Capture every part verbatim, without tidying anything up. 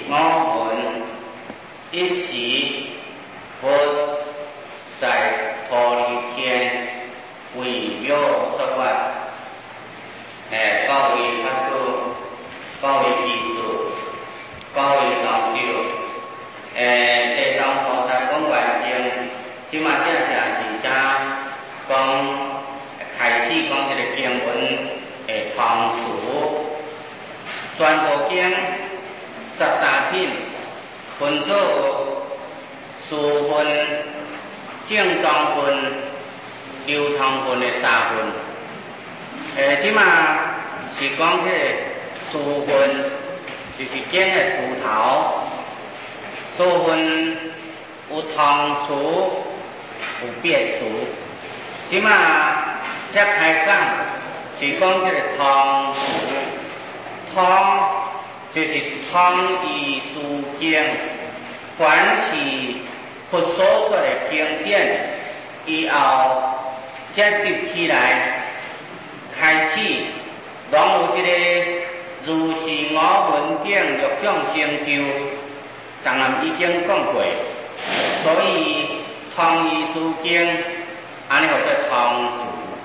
我闻一时佛在陀利天为妙说法，诶，各位法师、各位弟子、各位同修，诶，地藏菩萨本愿经，即马正正是正讲开始讲这个经文诶通俗，全部经十三品分做书分、正藏分、流通分的三分。诶，即马是讲这个书分，就是经的书头。书分有通俗，有别俗。即马则开讲是讲这个通俗，通就是通义诸经，凡是佛所说的经典，以后结集起来，开始拢有一个如是我闻等六种成就，昨暗已经讲过，所以通义诸经，安尼叫做通俗。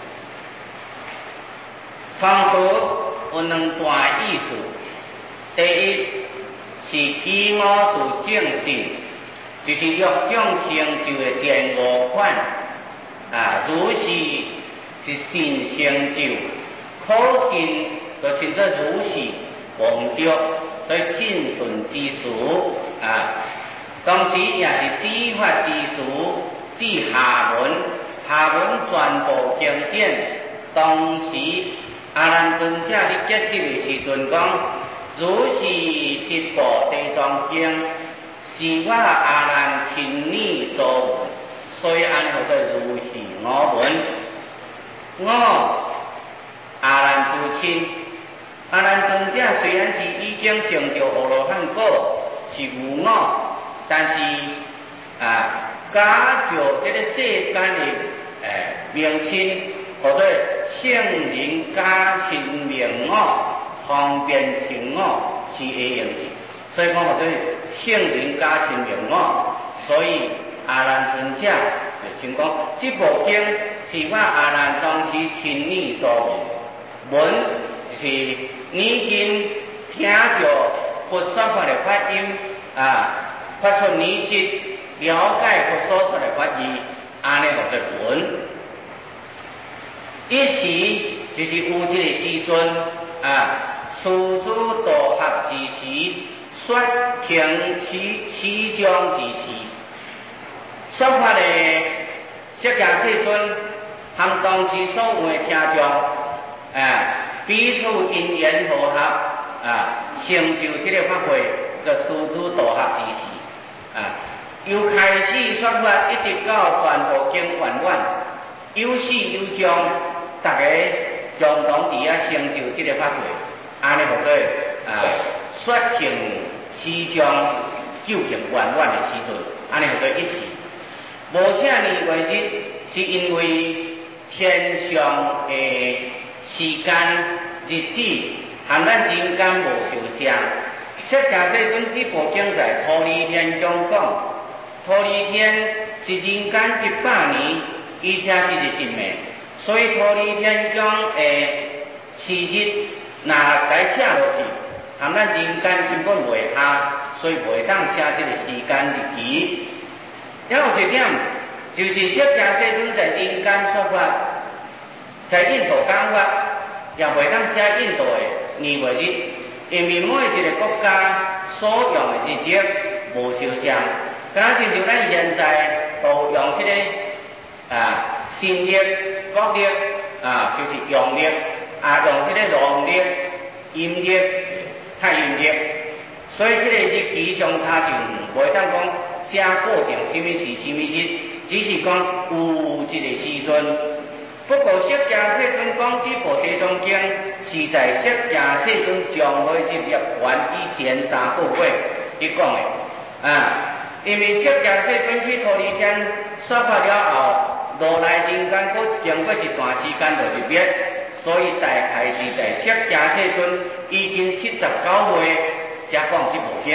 通俗有两段意思。第一是基我事正信，就是六种成就的前五款啊，如是是信成就，可信就称作如是王着，所以信顺之事啊。同时也是指法之事，指下文，下文全部经典。当时阿难尊者伫结集的时阵讲，如是一部地藏经，是我阿难亲耳所闻，所以安尼叫做如是我闻。我阿难自亲，阿难尊者虽然是已經證到阿羅漢果，是無我，但是啊，假照這個世間的誒名稱，或者聖人假稱名我。方便成我是會用字，所以講或者聖人假稱名我，所以阿難尊者就請講，這部經是我阿難當時親耳所聞，聞就是已經聽到佛所發的法音啊，發出耳識，了解佛所說的法義，安尼叫做聞。一時就是有這個時陣啊。師主道合之時，說聽其其中之時，說法的釋迦世尊和當時所有的聽眾，啊，彼此因緣和合，啊，成就這個法會，叫師主道合之時，啊，由開始說法一直到全部經完完，有始有終，大家共同佇遐成就這個法會。安尼叫做啊，說情時將究竟圓滿的時陣，安尼叫做一時。無啥年月日，是因為天上的時間日子和咱人間無相像。釋迦世尊這部經在陀利天中講，陀利天是人間一百年，伊才一日一暝，所以陀利天中的時日。若該寫落去，和咱人間根本袂合，所以袂當寫這個時間日期。還有一點，就是釋迦世尊在人間說法，在印度講法，也袂當寫印度的年月日，因為每一個國家所用的日曆無相像。敢若親像咱現在都用這個啊新曆、國曆啊，就是陽曆。啊，用這個農曆、陰曆、太陰曆，所以這個日期相差就袂當講寫固定什麼時什麼日，只是講有一個時陣。不過釋迦世尊講這部地藏經是在釋迦世尊將會入涅槃以前三個月嚟講的啊，因為釋迦世尊去陀利天說法了後，落來人間佫經過一段時間就入滅。所以大概是在釋迦世尊已經七十九歲才講這部經。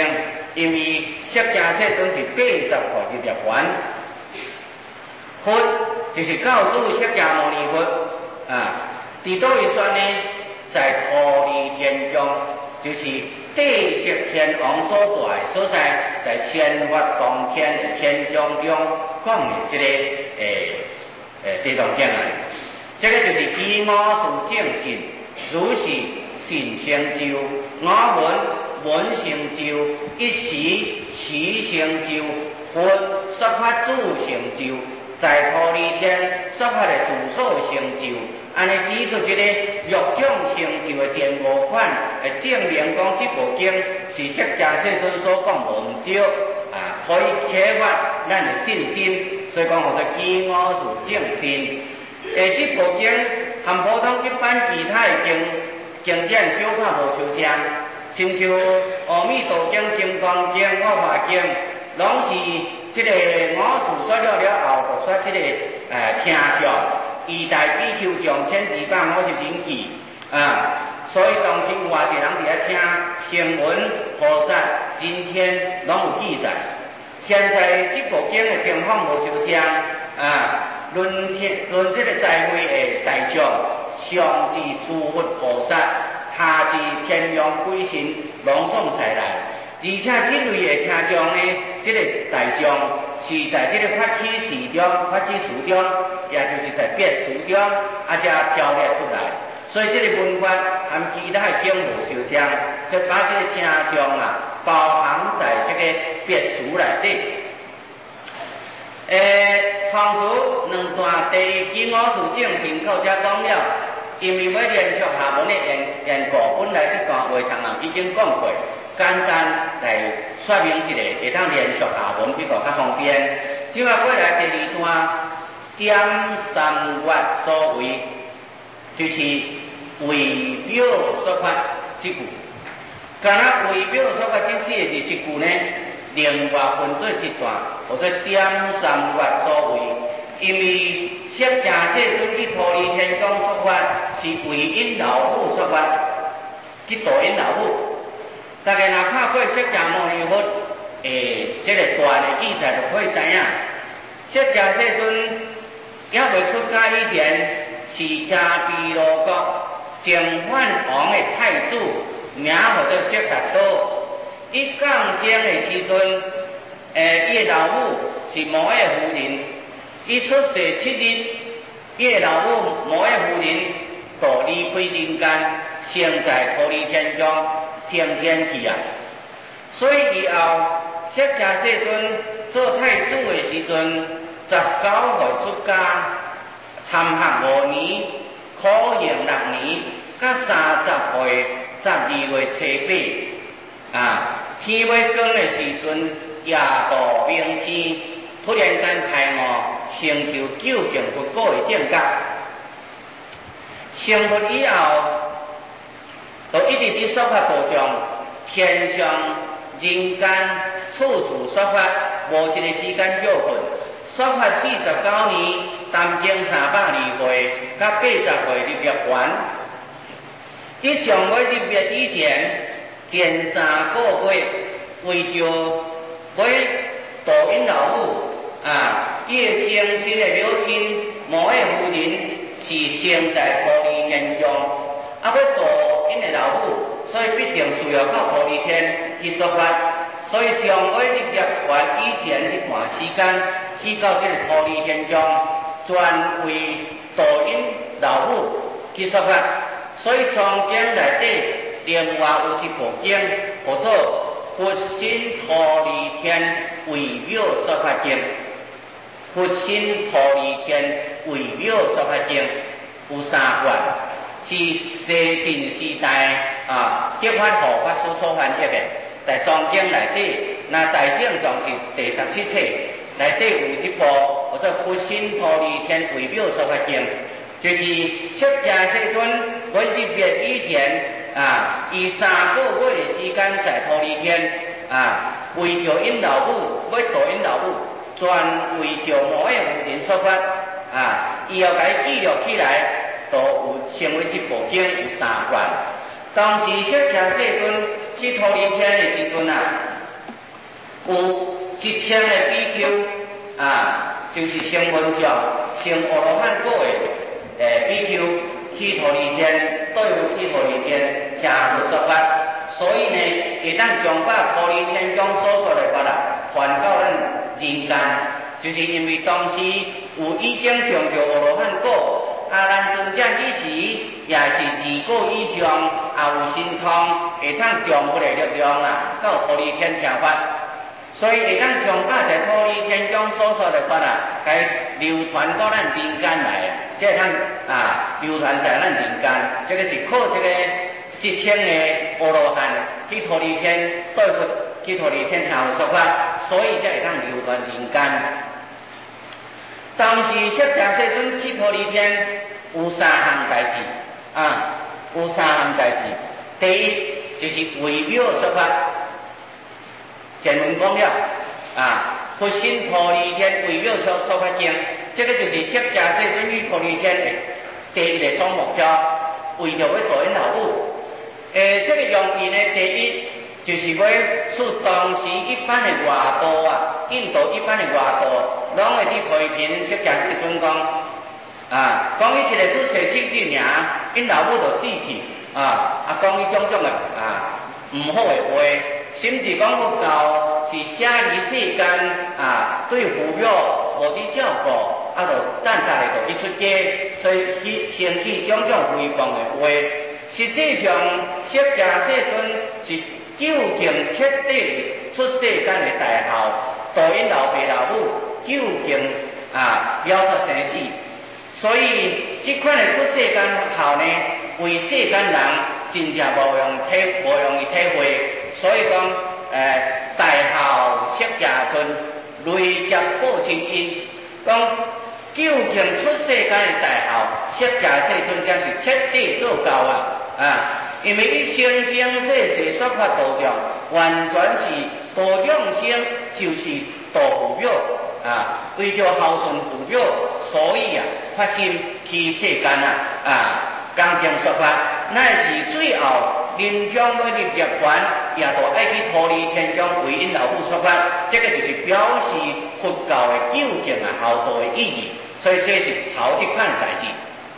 因为释迦世尊是八十号日涅槃，佛就是教主释迦牟尼佛啊。伫倒一算呢，在忉利天中，就是地释天王所在的所在，在仙法当天的天中中讲的这个诶诶地藏经啊，这个就是基我是正信，如是信成就，我闻闻成就，一时时成就，佛说法主成就，在忉利天说法的主所成就。安尼指出这个欲种成就的前五款，会证明讲这部经是释迦世尊所讲无毋对啊，可以启发咱的信心，所以讲叫做基我是正信。诶，这部经和普通一般其他的经经典小可无相像，亲像《阿弥陀经》《金刚经》《法华经》，拢是这个五事说了了后，就说这个诶听众。以大比丘众千二百五十人计啊，所以当时有偌济人伫遐听声闻菩萨今天拢有记载。现在这部经的情况无相像啊，论天论这个在位的大众，上至诸佛菩萨，下至天龙鬼神，隆重才来。而且这类的听众呢，这个大众是在这个法起时中、法起时中，也就是在别时中，啊，才条列出来。所以这个文法和其他的经无相像，就把这个听众啊包含在这个别时内底。诶，同时两段第一基我是正信到这讲了，因为要连续下文的缘缘故，本来这段话长啊已经讲过。简单来说明一下，会当连续下文比较较方便。即摆过来第二段，点三月所为，就是为表说法即句。敢若为表说法即四个字即句呢，另外分做一段，或者点三月所为。因为释迦世尊去忉利天宫说法，是为因老母说法，去度因老母。大家若看过释迦牟尼佛诶，这个段的记载就可以知影，释迦世尊还未出家以前，是迦毗罗国净饭王的太子，名叫做悉达多。伊降生的时阵，诶，伊的老母是摩耶夫人。伊出世七日，伊的老母摩耶夫人就离开人间，生在忉利天中。升天去啊！所以以后释迦世尊做太子的时阵，十九岁出家，参学五年，苦行六年，到三十岁十二月初八啊，天要光的时阵，夜度明星，突然间开悟，成就究竟佛果的正觉。成佛以后。就一直伫说法道中，天上人间处处说法，无一个时间休困。说法四十九年，谈经三百二岁，甲八十岁入涅槃。伊将要入灭以前，前三个月为着要度因老母啊，伊的生身的母亲摩耶夫人是生在忉利天中，啊要度。因的老母，所以必定需要到忉利天去说法，所以将要入涅槃以前这段时间，去到这个忉利天中，专为度因老母去说法。所以藏经内底另外有一部经，叫做《佛心忉利天为表说法经》。佛心忉利天为表说法经有三卷。是西晋时代啊，德法护法所所翻译的，在藏经内底，那大正藏是第十七册，内底有一部叫做《佛心忉利天为表说法经》，就是释迦世尊要入灭以前啊，以三个月的时间在忉利天啊，为着因老母，要度因老母，专为着摩耶夫人说法啊，伊要甲伊记录起来。都有成为这部经有三卷。当时释迦世尊去忉利天的时阵啊， 有一天的比丘啊，就是成文章、成阿罗汉果的诶比丘去陀利天，对付去陀利天，听佛说法，所以呢，会当将把陀利天中所说的法啊，传到咱人间，就是因为当时有已经成就阿罗汉果。啊，咱尊者之时，也是二果以上，也有神通，会当将佛的力量啊，到陀利天听法，所以会当将把在陀利天中所说的法啊，该流传到咱人间来，即会当啊流传在咱人间，这个是靠这个一千个阿罗汉去陀利天对付去陀利天听佛说法，所以才会当流传人间。当时释迦世尊去陀利天有三项代志啊，有三项代志。第一就是为庙说法，前文讲了啊，佛心陀利天为庙说说法经，这个就是释迦世尊去陀利天的第一个总目标，为着要导引老母。诶，这个用意呢，第一就是要使当时一般的外道啊，印度一般的外道。拢会去批评释迦世尊讲啊，讲伊一个出世七日尔，因老母就死去啊，啊讲伊种种的啊毋好的话，甚至讲佛教是舍离世间啊，对父母无伫照顾，啊就等下来就去出家，所以去生起种种诽谤的话。实际上，释迦世尊是究竟彻底出世间的大孝，导引老爸老母。究竟啊了脱生死，所以这款的出世间孝呢，为世间人真正无用体无容易体会。所以讲，诶、呃、大孝释迦尊累劫报亲因，讲究竟出世间的大孝，释迦世尊才是彻底做到啊啊！因为伊生生世世说法道场，完全是道场生就是道父母。啊，为着孝顺父母，所以啊，发心去世间啊啊，讲经说法，乃是最后临终要入涅槃，也都爱去脱离天中为因老母说法，这个就是表示佛教的究竟啊孝道的意义，所以这是头一款的代志。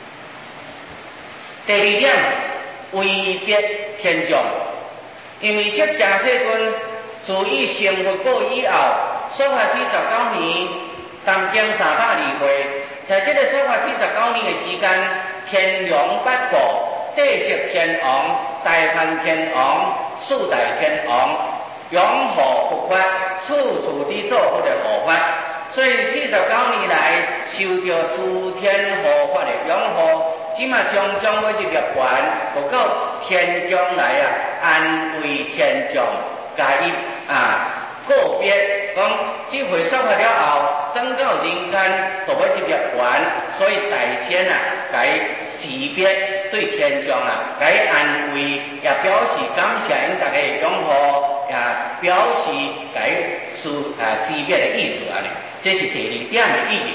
第二点，为别天众，因为释迦世尊自以成佛果以后。说法四十九年，谈经三百二岁，在这个说法四十九年的时间，天龙八部、地释天王、大梵天王、四大天王，拥护佛法，处处地做佛的护法。所以四十九年来，受到诸天护法的拥护，即马将将要入涅槃，就到天中来啊，安慰天众，加以啊。个别讲，这回说法了后，等到人间就要去涅槃，所以大仙啊，该识别对天众啊，该安慰，也表示感谢因大家的拥护，也表示该识啊识别的意思啊，这是第二点的意义。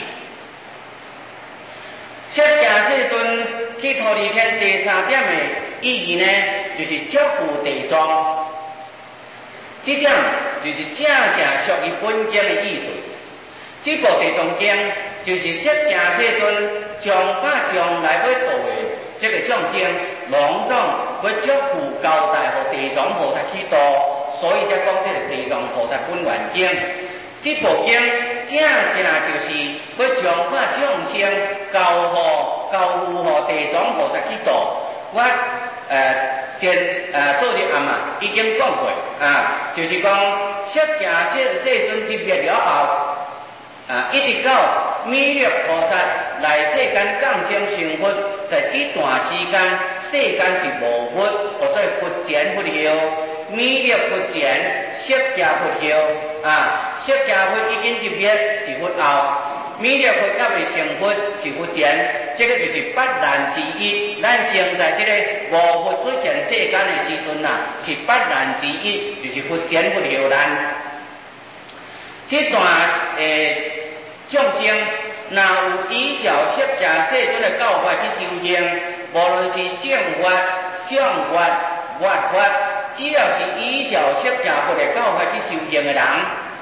释迦世尊去陀利天第三点的意义呢，就是照顾地藏。这点就是正正属于本经的意思。这部地藏经就是释迦世尊将把将来要度的这个众生，隆重要囑咐交代给地藏菩萨去度，所以才讲这个地藏菩萨本愿经。这部经正正就是要将把众生交付交付给地藏菩萨去度。我呃。前啊，做日暗啊，已经讲过啊，就是讲释迦世世尊入灭了后，啊，一直到弥勒菩萨来世间降生成佛，在这段时间，世间是无佛，或者佛前佛后，弥勒佛前，释迦佛后，啊，释迦佛已经入灭是佛后。弥勒佛还未成佛是佛前，这个就是八难之一。咱现在这个无佛出现世间的时阵呐，是八难之一，就是佛前佛后难。这段诶众生，若有依照释迦世尊的教法去修行，无论是正法、相法、佛法，只要是依照释迦佛的教法去修行的人，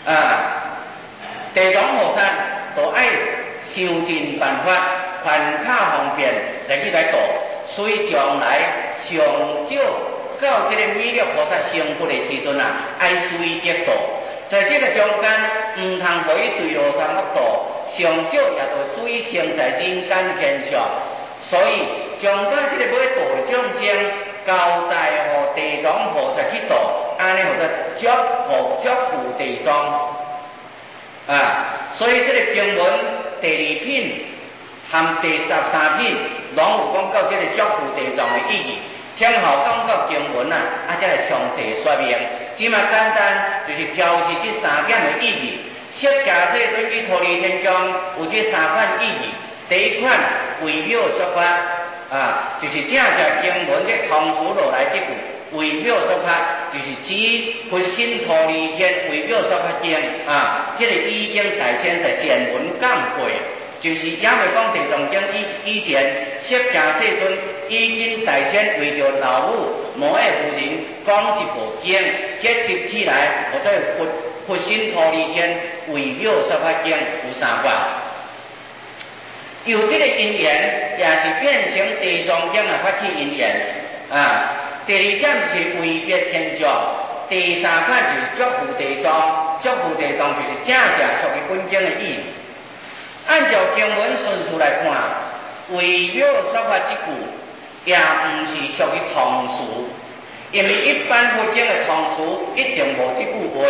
啊，地藏菩萨都爱想尽办法，宽卡方便来去来度，所以将来上少到这个弥勒菩萨成佛的时阵啊，爱随得度。在这个中间，唔通互伊对路上恶度，上少也就随生在人间天上。所以将把这个要度的众生交代互地藏菩萨去度，安尼叫做祝福祝福地藏啊。所以这个经文第二品含第十三品，拢有讲到这个祝福地藏的意义。听后讲到经文啊，啊，才来详细说明。只嘛简单，就是标示这三点的意义。释迦世尊去脱离天宫，有这三款意义。第一款为妙说法啊，就是正正经文这通俗落来这句为妙说法，就是指佛心脱离天为妙说法经啊，这个已经大先在前文讲过。就是也未讲地藏经以以前，释迦世尊已经大仙为着老母摩耶夫人讲一部经，结集起来，或者佛佛心脱离天为妙说法经有三款。有这个因缘，也是变成地藏经的发起因缘啊。第二点是为别天藏，第三款就是祝福地藏，祝福地藏就是正正属于本经的意义。按照经文顺序来看，为妙说法这句也唔是属于通俗，因为一般佛经的通俗一定无这句话，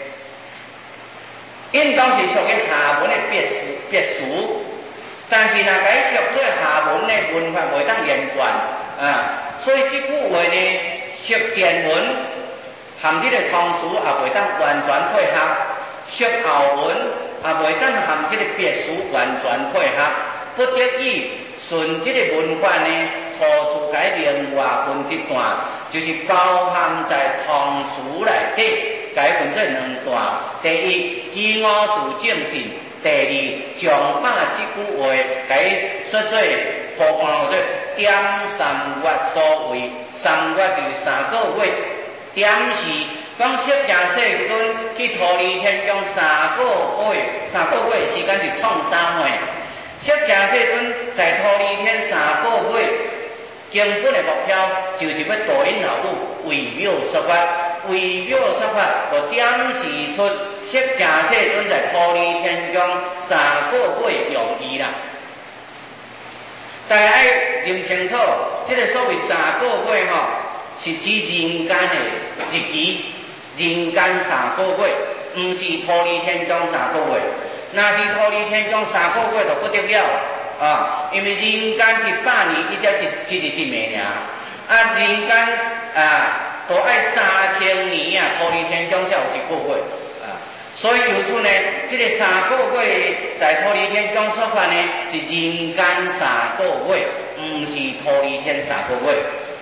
应当是属于下文的别俗别俗。但是若解释做下文的文法袂当连贯啊，所以这句话呢，释前文含这个通俗也袂当完全配合，释后文也袂当含这个别俗完全配合，不得已顺这个文法呢，突出解另外分一段，就是包含在通俗内底，解分做两段。第一，基五事正信；第二，将把这句话解说做铺盘或者点三月所谓，三月就是三个月，点是讲释迦世尊去脱离天宫三个月，三个月时间是创三月。释迦世尊在脱离天三个月，根本的目标就是要度因老母为妙说法，为妙说法就点示出释迦世尊在脱离天宫三个月用意啦。大家爱认清楚，这个所谓三个月吼，是指人间的日期，人间三个月，唔是脱离天宫三个月。若是脱离天宫三个月就不得了啊！因为人间一百年，伊才一一日一暝尔，啊，人间啊，都爱三千年啊，脱离天宫才有一个月啊。所以由此呢，这个三个月在脱离天宫说法呢，是人间三个月，唔是脱离天三个月。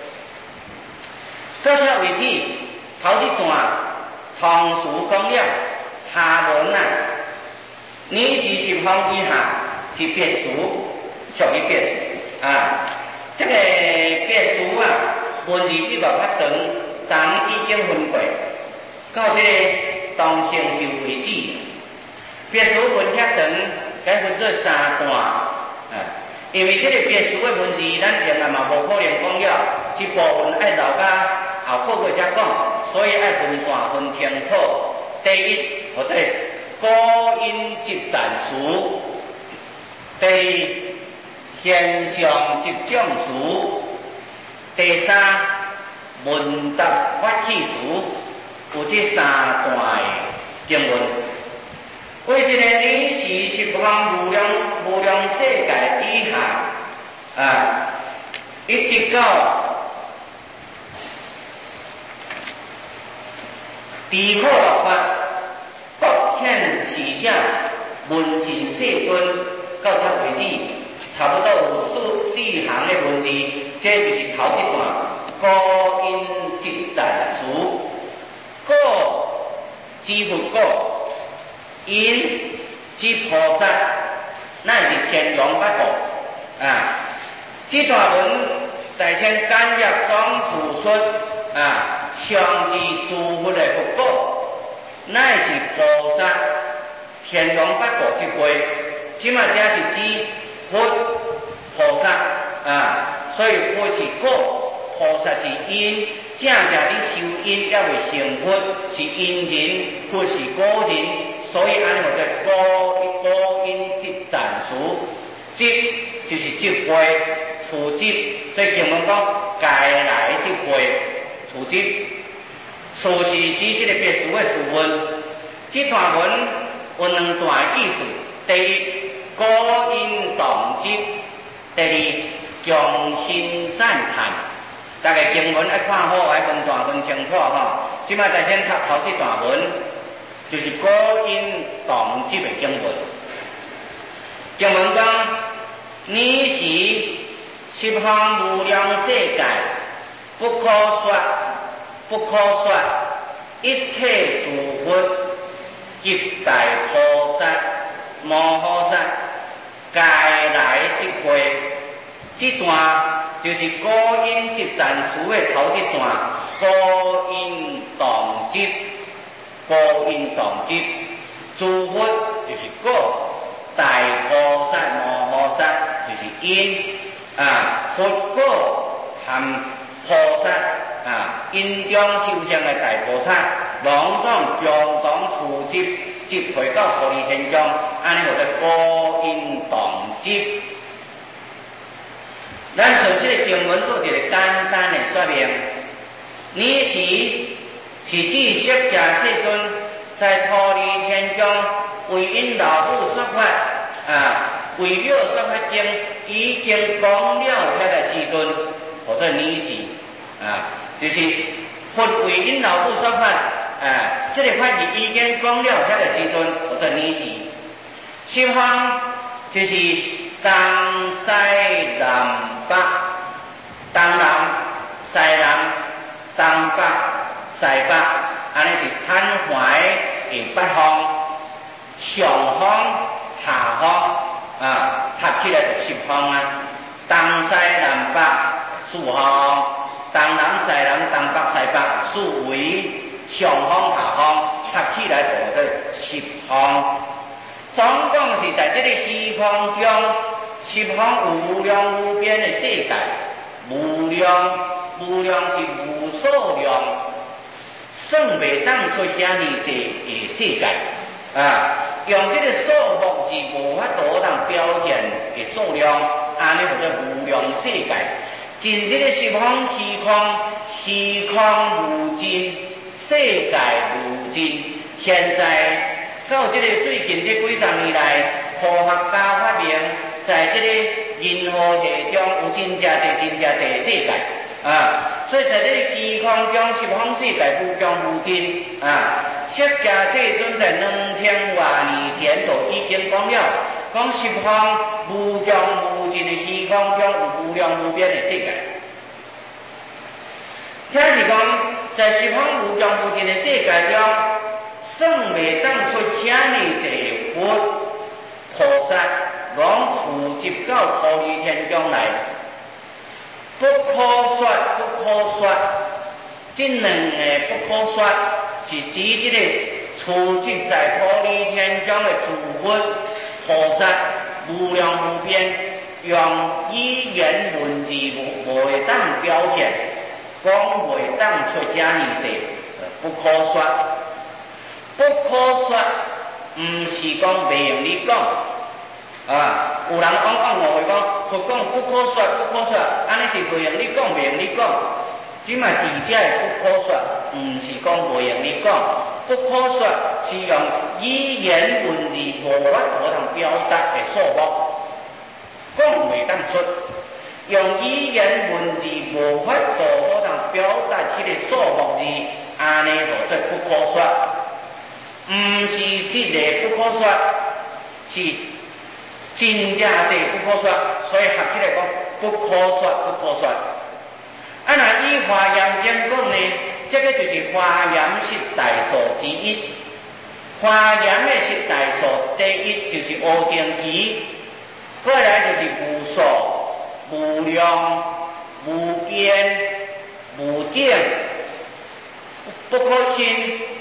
到此为止，头一段通俗讲了，下文啊。年时十方以下是别俗，属于别俗啊。这个别俗啊，文字比较较长，咱已经分过，到这个当成就为止。别俗文较长，该分做三段啊。因为这个别俗的文字，咱另外嘛无可能讲了，这部分爱留到后个月才讲，所以爱分段分清楚。第一，或者高音即暂数，第二现象即种数，第三问答发起数，有这三段的经文。为这个年时十方无量无量世界以下啊，一直到地苦六法。各显示者文心世尊到此为止，差不多有四四行的文字，这就是头一段。高音即暂数，果之佛果，因之菩萨，乃是天龙八部啊。这段文大先简约总述出啊，上至诸佛的佛果。 乃至菩萨、天龙八部即辈，即嘛只是指佛、菩萨啊，所以佛是果，菩萨是因，正正伫修因也未成佛，是因人，佛是果人，所以安尼叫做果果因即暂数，即就是即辈，处即，所以经文讲该来即辈，处即。事是指即个别墅的事文，这段文有两段意思。第一，果因动机；第二，强心赞叹。大家经文爱看好，爱分段分清楚吼。即摆在先读头这段文，就是果因动机的经文。经文讲：你是十方无量世界，不可说。不可说，一切诸佛及大菩萨、摩诃萨，该来即会。这段就是果因即暂时的头一段，果因动机，果因动机，诸佛就是果，大菩萨、摩诃萨就是因啊，佛果含菩萨。啊，因中修行的大菩萨，拢总共同负责接回到菩提天中，安尼叫做果因动机。咱从这个经文做一个简单的说明，你是是指释迦世尊在菩提天中为因老母说法啊，为了说法经已经讲了遐个时阵，或者你是啊。就是佛为因老母说法，啊，这个法义已经讲了遐个时阵，或者年时，十方就是东西南北，东南、西南、东北、西北，安尼是摊怀的八方，上方、下方啊，合起来就十方啊，东西南北四方。东南西南东北西北四维上方下方合起来就叫做十方。总共是在这个虚空中，十方有无量无边的世界，无量无量是无数量，算袂当出遐尼济的世界啊！用这个数目是无法度当表现的数量，安尼叫做无量世界。尽这个十方虚空，虚空无尽，世界无尽。现在到这个最近这几十年来，科学家发明，在这个银河系中有真正侪、真正侪的世界啊！所以在这个虚空中，十方世界无穷无尽啊！释迦世尊在两千多年前就已经讲了。讲十方无穷无尽的虚空中有无量无边的世界，这是讲在十方无穷无尽的世界中，算袂当出遐尼济佛菩萨，拢负责到菩提天中来，不可说，不可说。这两个不可说，是指这个处职在菩提天中的诸佛。菩萨无量无边，用语言文字无袂当表现，讲袂当出遮尼济，不可说。不可说，毋是讲袂用你讲啊。有人讲讲误会讲，佛讲不可说，不可说，安尼是袂用你讲，袂用你讲。即卖伫遮的不可说，毋是讲袂用你讲。不可说是用语言文字无法度通表达的数目，讲袂当出。用语言文字无法度好通表达迄个数目字，安尼叫做不可说。毋是即个不可说，是真正这不可说，所以合起来讲不可说，不可说。啊，那以华严经讲呢？这个就是华严十大数之一。华严的十大数，第一就是无尽期，过来就是无数、无量、无边、无顶、不可亲、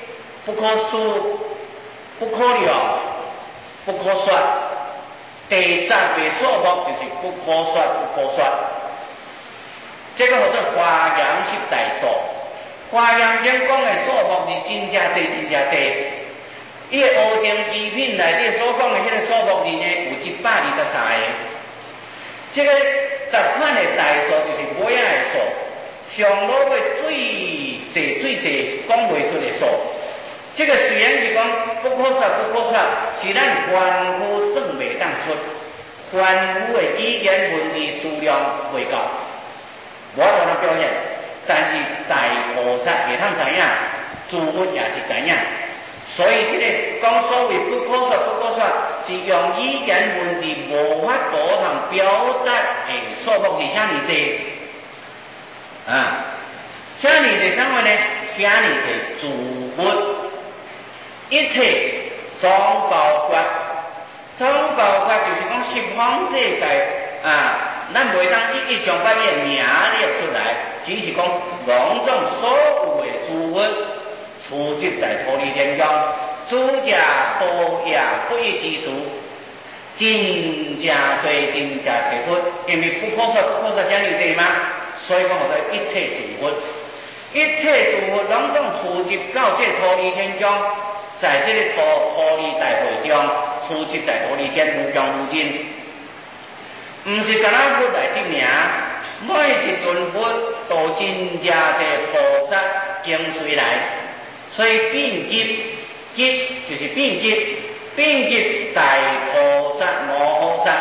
不可思、不可量、不可说。第十个数目就是不可说、不可说。这个叫做华严十大数。华严经讲的数目是真正多、真正多。伊个《诰经机品》内底所讲的迄个数目字呢，有一百二十三个。这个十款的大数就是尾仔的数，上老尾最济最济讲袂出的数。这个虽然是讲不可说不可说，是咱凡夫算袂当出，凡夫的语言文字数量袂够，无法度表现。但是大菩萨会通知影，诸佛也是知影。所以这个讲所谓不可说不可说，是用语言文字无法度通表达的数目是啥尼济啊？啥尼济啥话呢？啥尼济诸佛。一切总包括，总包括就是讲十方世界啊，咱袂当一一将把伊个名列出来，只是讲拢总所有的诸佛处集在忉利天中，诸家多也不一之数，真正多，真正多佛，因为不可说不可说这样子嘛，所以讲我哋一切诸佛，一切诸佛拢总处集到这忉利天中。在这个忉忉利大会中，处集在忉利天无疆无尽，唔是干那佛来证名，每一尊佛都真正这菩萨跟随来，所以遍及及就是遍及遍及大菩萨摩诃萨，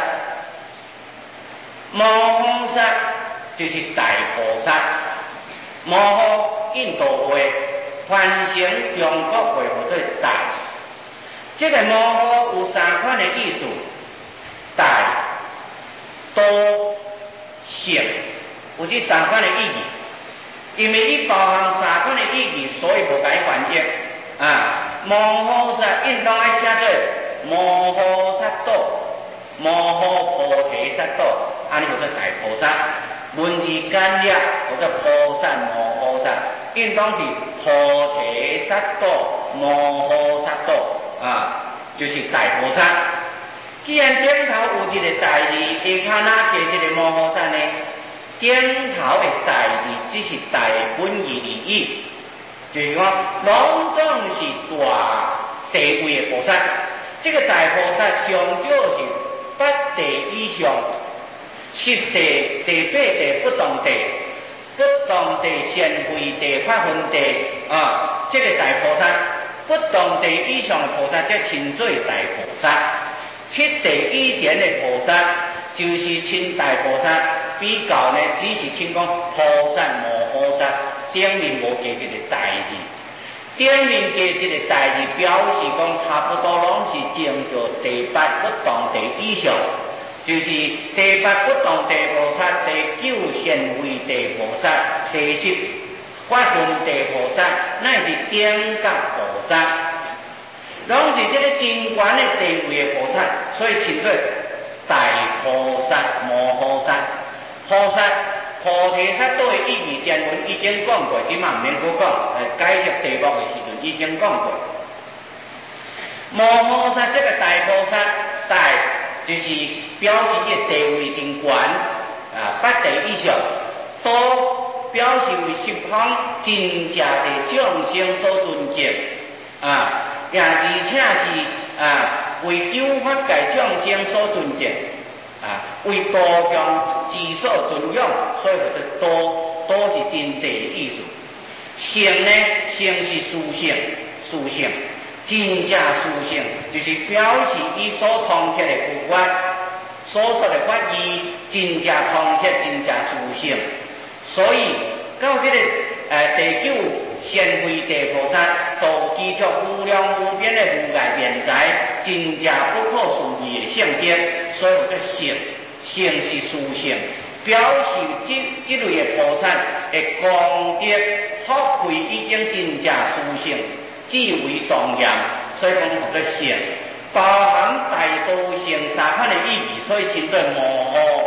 摩诃萨就是大菩萨，摩诃印度话。翻成中国话叫做大，这个摩诃有三款的意思：大、多、成，有这三款的意义。因为伊包含三款的意义，所以无解翻译啊。摩诃萨印度爱写做摩诃萨埵、摩诃菩提萨埵，安尼叫做大菩萨。文字简略叫做菩萨摩诃萨。印当是菩提萨埵、摩诃萨埵啊，就是大菩萨。既然顶头有一个大字，下骹哪摕一个摩诃萨呢？顶头的大字只是大本义而已，就是讲拢总是大地位的菩萨。这个大菩萨上少是八地以上，十地、第八地不同地。不同地显慧地、发分地啊，这个大菩萨，不同地以上的菩萨才称作大菩萨。七地以前的菩萨就是称大菩萨，比较呢只是称讲菩萨摩诃萨，顶面无加一个大字，顶面加一个大字，表示讲差不多拢是证到第八不同地以上。就是第八不同地菩萨，第九显慧地菩萨，第十发分地菩萨，乃至顶觉菩萨，拢是这个真悬的地位的菩萨，所以称作大菩萨摩诃萨。菩萨菩提萨埵的意义，前文已经讲过，即嘛唔免搁讲，来解释题目的时阵已经讲过。摩诃萨这个大菩萨，大就是表示伊地位真悬啊，八地以上；多表示为十方真正的众生所尊敬啊，也而且是啊为救法界众生所尊敬啊，为度众之所尊仰，所以叫做多，多是真济的意思。性呢，性是殊性，殊性。真正殊性就是表示伊所通彻的佛法，所说的法义真正通彻，真正殊性。所以到这个呃第九显慧地菩萨，都记出无量无边的无碍辩才，真正不可思议的性德，所以叫性。性是殊性，表示这这类的菩萨的功德福慧已经真正殊性。至为庄严，所以讲叫做性，包含大多性三款的意义，所以称作摩诃。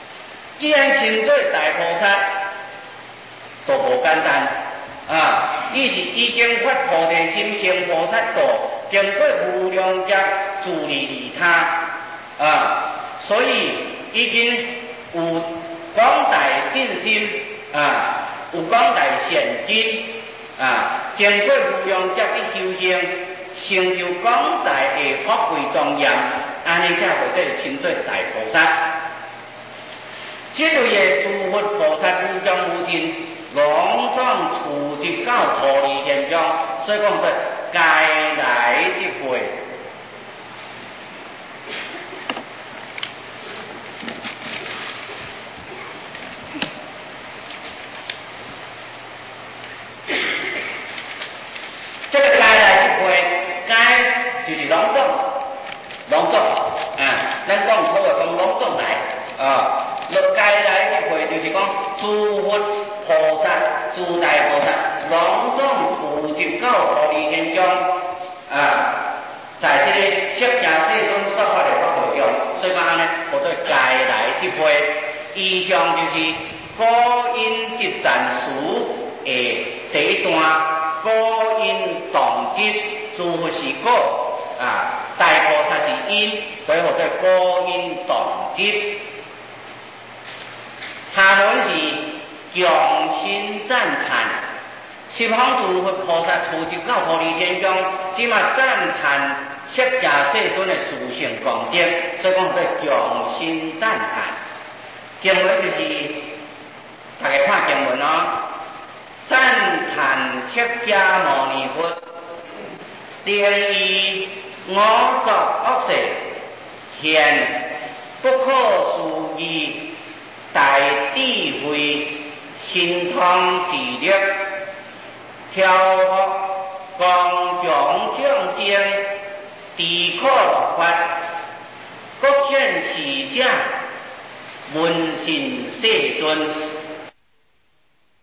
既然称作大菩萨，都无简单啊， 伊是已经发菩提心行菩萨道，经过无量劫自利利他啊，所以已经有广大信心啊，有广大善根啊，经过无量劫的修行，成就广大的福慧庄严，安尼才或者称作大菩萨。这类的诸佛菩萨无疆无尽，隆重处集到脱离现象，所以讲说该来即会。这个该来即会，该就是隆重，隆重啊，咱讲好个讲隆重来啊。落该来即会就是讲诸佛菩萨、诸大菩萨隆重普及到脱离现象啊，在这个释迦世尊说法的法会中，所以讲安尼，叫做该来即会。以上就是古因集赞书的第一段，古因动集，诸佛是果啊，大菩萨是因，所以叫做古因动集。下文是强心赞叹，十方诸佛菩萨处集到脱离现象，即嘛赞叹释迦世尊的殊胜功德，所以讲做强心赞叹。经文就是大家看经文哦，赞叹释迦牟尼佛，莲于五浊恶世，现不可思议。大智慧，心通智力，调伏光众众生，地可乐法，各显示者，闻信世尊。